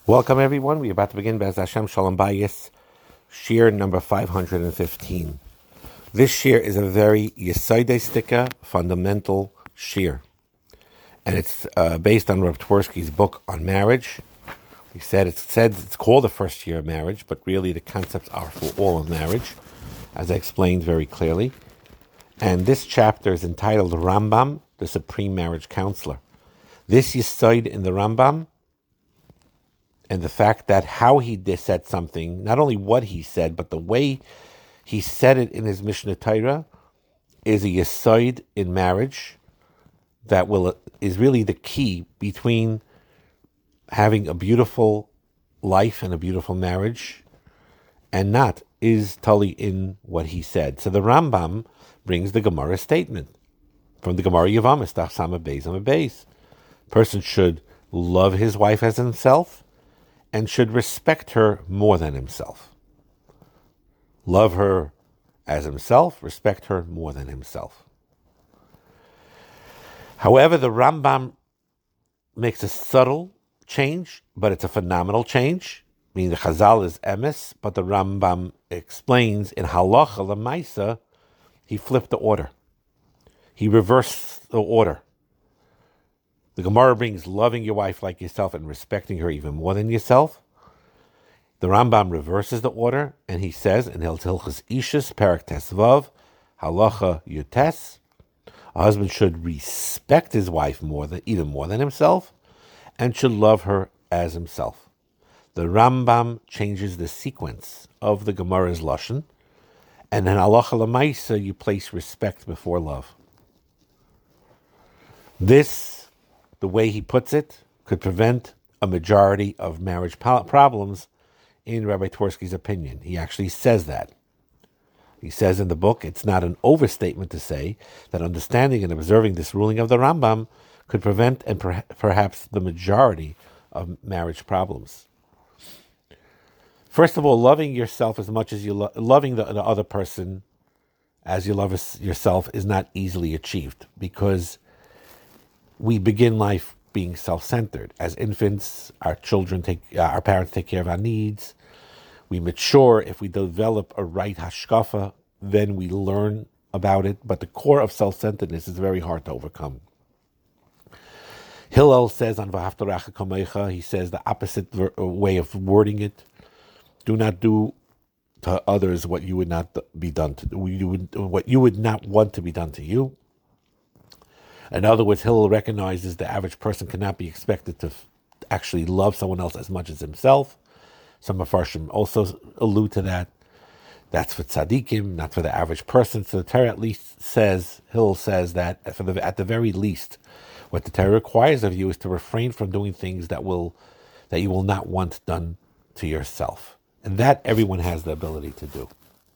Welcome, everyone. We're about to begin Be'ez Hashem Shalom Bayis, Shir number 515. This Shir is a very Yesaidei fundamental Shir, and it's based on Reb Twersky's book on marriage. He said it's called the first year of marriage, but really the concepts are for all of marriage, as I explained very clearly. And this chapter is entitled Rambam, the Supreme Marriage Counselor. This Yesaid in the Rambam, and the fact that how he said something, not only what he said, but the way he said it in his Mishnah Torah, is a yesoid in marriage that is really the key between having a beautiful life and a beautiful marriage, and not is totally in what he said. So the Rambam brings the Gemara statement from the Gemara Yevamos, Daf Sameh Beis Amud Beis. Person should love his wife as himself, and should respect her more than himself. Love her as himself, respect her more than himself. However, the Rambam makes a subtle change, but it's a phenomenal change. Meaning the Chazal is emes, but the Rambam explains in Halacha L'Maisa, he flipped the order. He reversed the order. The Gemara brings loving your wife like yourself and respecting her even more than yourself. The Rambam reverses the order, and he says in Hilchos Ishus, Parak Tesvav, Halacha Yutes, a husband should respect his wife even more than himself, and should love her as himself. The Rambam changes the sequence of the Gemara's Lashon, and in Halacha L'Maisa you place respect before love. This, the way he puts it, could prevent a majority of marriage problems, in Rabbi Twersky's opinion. He actually says that. He says in the book, it's not an overstatement to say that understanding and observing this ruling of the Rambam could prevent and perhaps the majority of marriage problems. First of all, loving yourself as much as loving the other person as you love yourself is not easily achieved, because we begin life being self-centered. As infants, our parents take care of our needs. We mature. If we develop a right hashkafa, then we learn about it. But the core of self-centeredness is very hard to overcome. Hillel says on V'ahavta L'Reacha Kamecha, he says the opposite way of wording it: do not do to others what you would not be done to what you would not want to be done to you. In other words, Hillel recognizes the average person cannot be expected to actually love someone else as much as himself. Some Mefarshim also allude to that. That's for tzaddikim, not for the average person. So the Torah at least says, Hillel says that at the very least, what the Torah requires of you is to refrain from doing things that you will not want done to yourself. And that everyone has the ability to do.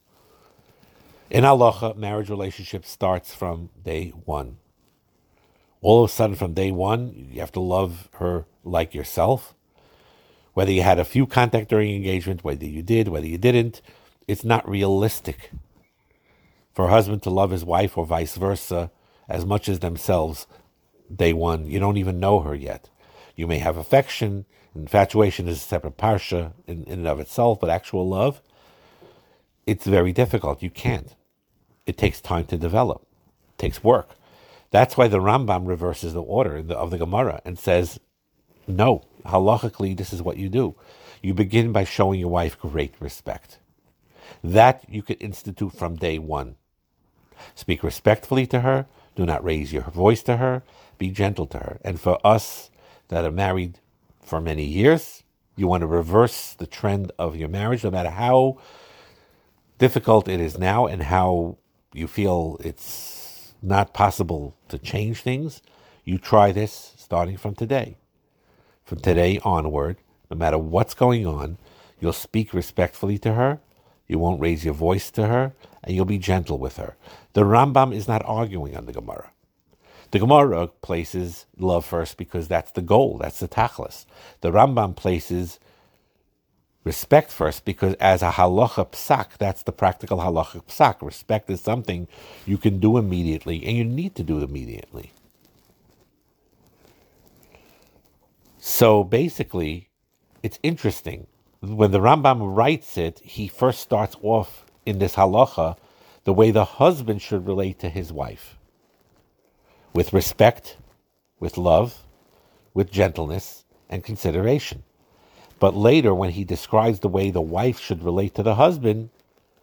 In halacha, marriage relationship starts from day one. All of a sudden, from day one, you have to love her like yourself. Whether you had a few contact during engagement, whether you did, whether you didn't, it's not realistic for a husband to love his wife or vice versa as much as themselves day one. You don't even know her yet. You may have affection. Infatuation is a separate parsha in and of itself, but actual love, it's very difficult. You can't. It takes time to develop. It takes work. That's why the Rambam reverses the order of the Gemara and says, no, halachically, this is what you do. You begin by showing your wife great respect. That you could institute from day one. Speak respectfully to her. Do not raise your voice to her. Be gentle to her. And for us that are married for many years, you want to reverse the trend of your marriage, no matter how difficult it is now and how you feel it's not possible to change things. You try this starting from today. From today onward, no matter what's going on, you'll speak respectfully to her, you won't raise your voice to her, and you'll be gentle with her. The Rambam is not arguing on the Gemara. The Gemara places love first because that's the goal, that's the tachlis. The Rambam places respect first because as a halacha psak, that's the practical halacha psak. Respect is something you can do immediately, and you need to do it immediately. So basically, it's interesting. When the Rambam writes it, he first starts off in this halacha the way the husband should relate to his wife, with respect, with love, with gentleness and consideration. But later, when he describes the way the wife should relate to the husband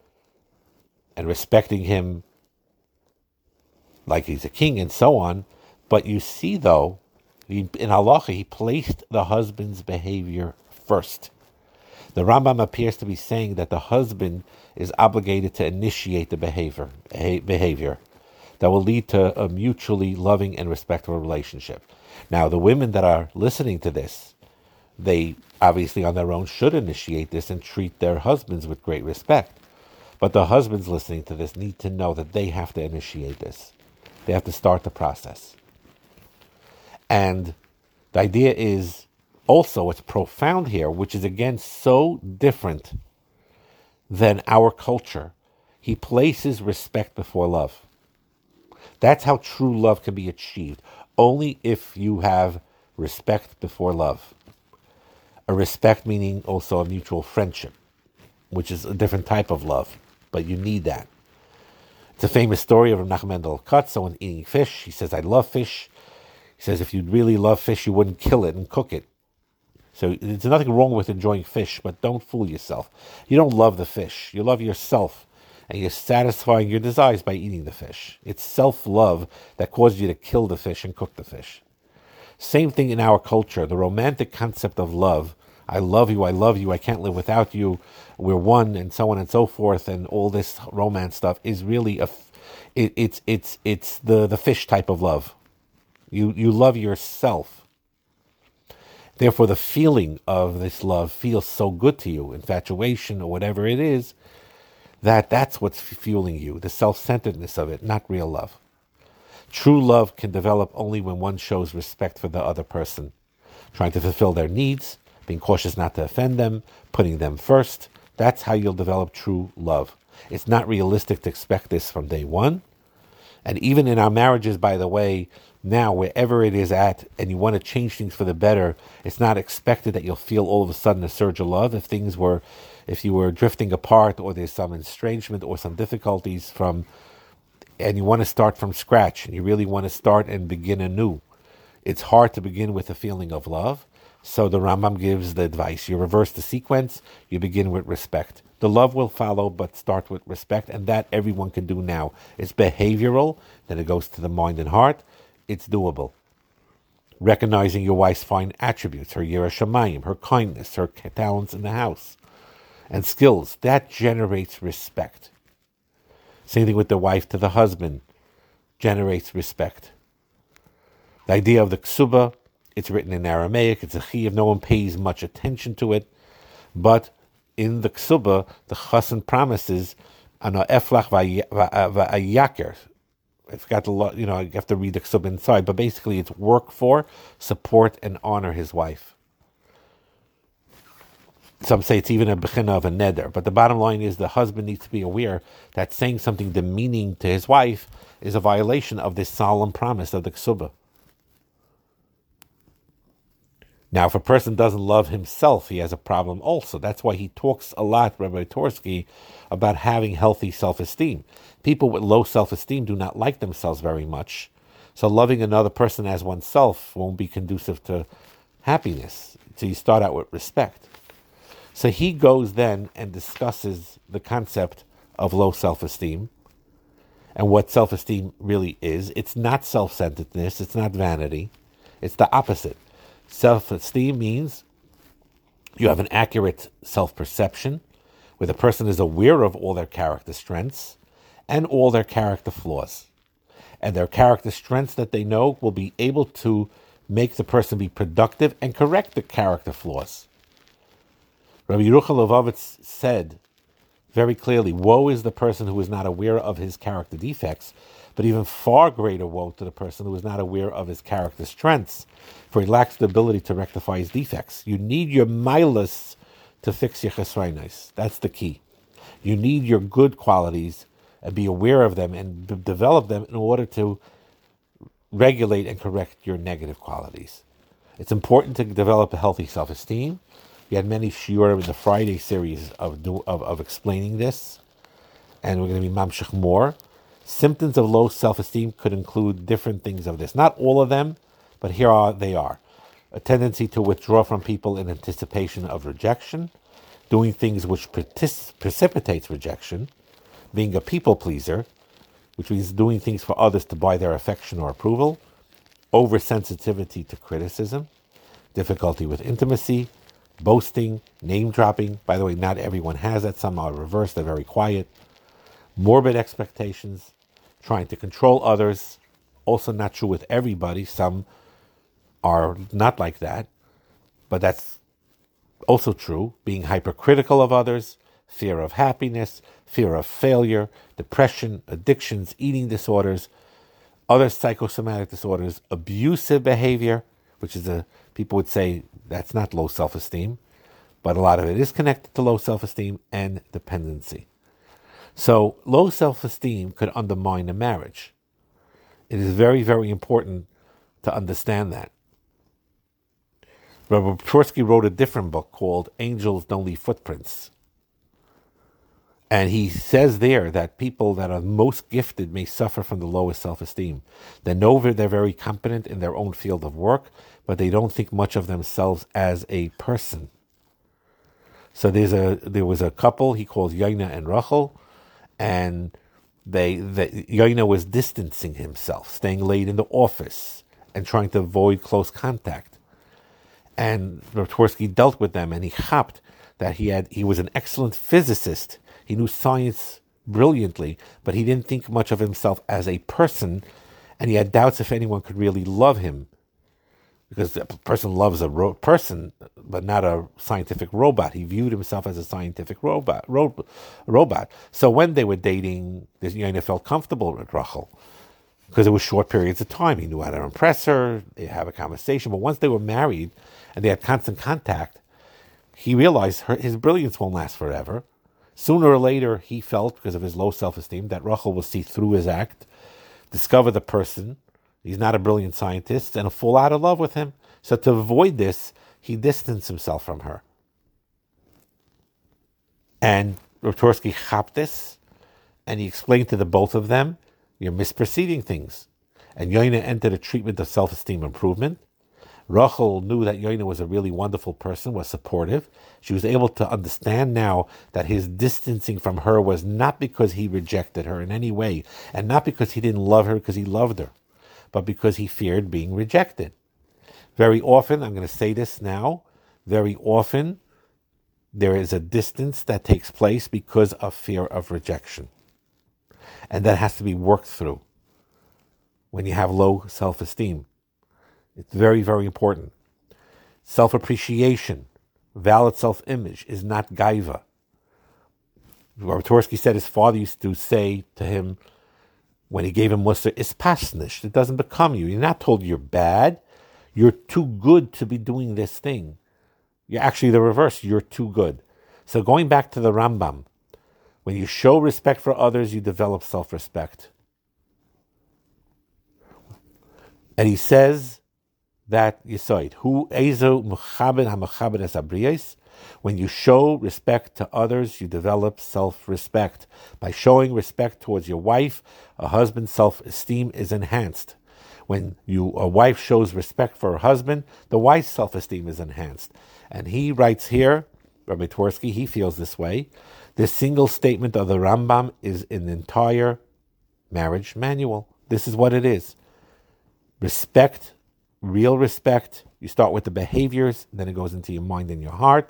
and respecting him like he's a king and so on, but you see, though, in halacha, he placed the husband's behavior first. The Rambam appears to be saying that the husband is obligated to initiate the behavior that will lead to a mutually loving and respectful relationship. Now, the women that are listening to this, they obviously on their own should initiate this and treat their husbands with great respect. But the husbands listening to this need to know that they have to initiate this. They have to start the process. And the idea is also what's profound here, which is again so different than our culture. He places respect before love. That's how true love can be achieved. Only if you have respect before love. A respect meaning also a mutual friendship, which is a different type of love, but you need that. It's a famous story of Nachman Mendel Katz, someone eating fish. He says, I love fish. He says, if you really love fish, you wouldn't kill it and cook it. So there's nothing wrong with enjoying fish, but don't fool yourself. You don't love the fish. You love yourself, and you're satisfying your desires by eating the fish. It's self-love that causes you to kill the fish and cook the fish. Same thing in our culture. The romantic concept of love, I love you, I can't live without you, we're one, and so on and so forth, and all this romance stuff is really it's the fish type of love. You love yourself. Therefore, the feeling of this love feels so good to you, infatuation or whatever it is, that's what's fueling you, the self-centeredness of it, not real love. True love can develop only when one shows respect for the other person, trying to fulfill their needs, being cautious not to offend them, putting them first. That's how you'll develop true love. It's not realistic to expect this from day one. And even in our marriages, by the way, now, wherever it is at, and you want to change things for the better, it's not expected that you'll feel all of a sudden a surge of love. If you were drifting apart, or there's some estrangement or some difficulties and you want to start from scratch, and you really want to start and begin anew, it's hard to begin with a feeling of love. So the Rambam gives the advice. You reverse the sequence, you begin with respect. The love will follow, but start with respect, and that everyone can do now. It's behavioral, then it goes to the mind and heart. It's doable. Recognizing your wife's fine attributes, her Yirah Shamayim, her kindness, her talents in the house, and skills, that generates respect. Same thing with the wife to the husband, generates respect. The idea of the ksuba, it's written in Aramaic, it's a chiyuv, no one pays much attention to it, but in the ksuba, the chassan promises, ana eflach va'yaker. I forgot you have to read the ksuba inside, but basically it's work for, support, and honor his wife. Some say it's even a bechina of a neder, but the bottom line is the husband needs to be aware that saying something demeaning to his wife is a violation of this solemn promise of the ksuba. Now, if a person doesn't love himself, he has a problem also. That's why he talks a lot, Rabbi Torsky, about having healthy self-esteem. People with low self-esteem do not like themselves very much. So loving another person as oneself won't be conducive to happiness. So you start out with respect. So he goes then and discusses the concept of low self-esteem and what self-esteem really is. It's not self-centeredness. It's not vanity. It's the opposite. Self-esteem means you have an accurate self-perception where the person is aware of all their character strengths and all their character flaws. And their character strengths that they know will be able to make the person be productive and correct the character flaws. Rabbi Yerucham Levovitz said very clearly, woe is the person who is not aware of his character defects, but even far greater woe to the person who is not aware of his character strengths, for he lacks the ability to rectify his defects. You need your milas to fix your chesronos. That's the key. You need your good qualities and be aware of them and develop them in order to regulate and correct your negative qualities. It's important to develop a healthy self-esteem, We had many shiurim in the Friday series of explaining this, and we're going to be mamshich more. Symptoms of low self-esteem could include different things of this. Not all of them, but they are. A tendency to withdraw from people in anticipation of rejection, doing things which precipitates rejection, being a people pleaser, which means doing things for others to buy their affection or approval, oversensitivity to criticism, difficulty with intimacy, boasting, name dropping. By the way, not everyone has that. Some are reversed, they're very quiet. Morbid expectations, trying to control others. Also not true with everybody. Some are not like that, but that's also true. Being hypercritical of others, fear of happiness, fear of failure, depression, addictions, eating disorders, other psychosomatic disorders, abusive behavior, which is people would say that's not low self-esteem, but a lot of it is connected to low self-esteem, and dependency. So low self-esteem could undermine a marriage. It is very, very important to understand that. Rabbi Twersky wrote a different book called Angels Don't Leave Footprints. And he says there that people that are most gifted may suffer from the lowest self-esteem. They know they're very competent in their own field of work, but they don't think much of themselves as a person. So there was a couple he calls Yaina and Rachel, and Yaina was distancing himself, staying late in the office, and trying to avoid close contact. And Twersky dealt with them, and he hopped that he was an excellent physicist. He knew science brilliantly, but he didn't think much of himself as a person, and he had doubts if anyone could really love him, because a person loves a person, but not a scientific robot. He viewed himself as a scientific robot. So when they were dating, Yaina felt comfortable with Rachel, because it was short periods of time. He knew how to impress her, they have a conversation. But once they were married and they had constant contact, he realized his brilliance won't last forever. Sooner or later, he felt, because of his low self-esteem, that Rachel will see through his act, discover the person. He's not a brilliant scientist, and fall out of love with him. So to avoid this, he distanced himself from her. And Twersky chapped this, and he explained to the both of them, you're misperceiving things. And Yaina entered a treatment of self-esteem improvement. Rachel knew that Yaina was a really wonderful person, was supportive. She was able to understand now that his distancing from her was not because he rejected her in any way, and not because he didn't love her because he loved her, but because he feared being rejected. Very often, I'm going to say this now, very often there is a distance that takes place because of fear of rejection. And that has to be worked through when you have low self-esteem. It's very, very important. Self-appreciation, valid self-image is not gaiva. Twersky said his father used to say to him when he gave him mussar, it's pasnish. It doesn't become you. You're not told you're bad. You're too good to be doing this thing. You're actually the reverse. You're too good. So going back to the Rambam, when you show respect for others, you develop self-respect. And he says that Yisoid, who ezo muchabed hamachabed es abriyos, when you show respect to others, you develop self-respect. By showing respect towards your wife, a husband's self-esteem is enhanced. When a wife shows respect for her husband, the wife's self-esteem is enhanced. And he writes here, Rabbi Twersky, he feels this way. This single statement of the Rambam is an entire marriage manual. This is what it is. Respect, real respect. You start with the behaviors, then it goes into your mind and your heart.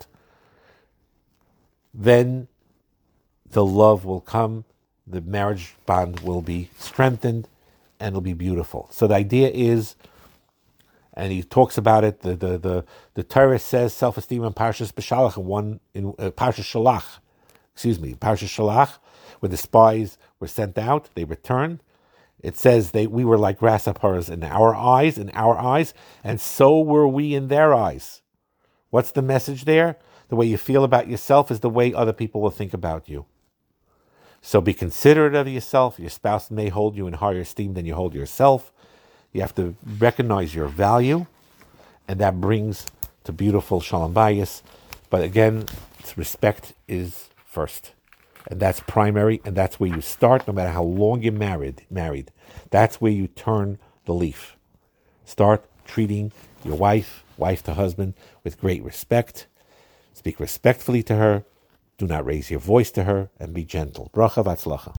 Then the love will come, the marriage bond will be strengthened, and it'll be beautiful. So the idea is, and he talks about it, the Torah says self-esteem in Parshas B'Shalach, and Parshas Shalach, Parshas Shalach, when the spies were sent out, they returned. It says we were like grasshoppers in our eyes, and so were we in their eyes. What's the message there? The way you feel about yourself is the way other people will think about you. So be considerate of yourself. Your spouse may hold you in higher esteem than you hold yourself. You have to recognize your value, and that brings to beautiful Shalom Bayis. But again, respect is first. And that's primary, and that's where you start, no matter how long you're married. That's where you turn the leaf. Start treating your wife to husband, with great respect. Speak respectfully to her. Do not raise your voice to her, and be gentle. Bracha v'atzlacha.